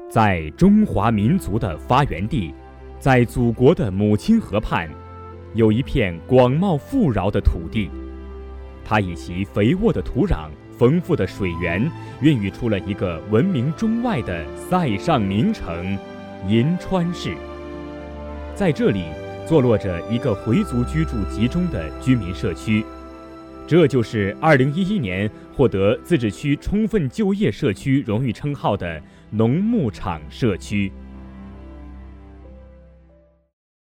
在中华民族的发源地，在祖国的母亲河畔，有一片广袤富饶的土地。它以其肥沃的土壤、丰富的水源，孕育出了一个闻名中外的塞上名城银川市。在这里坐落着一个回族居住集中的居民社区，这就是2011年获得自治区充分就业社区荣誉称号的农牧场社区。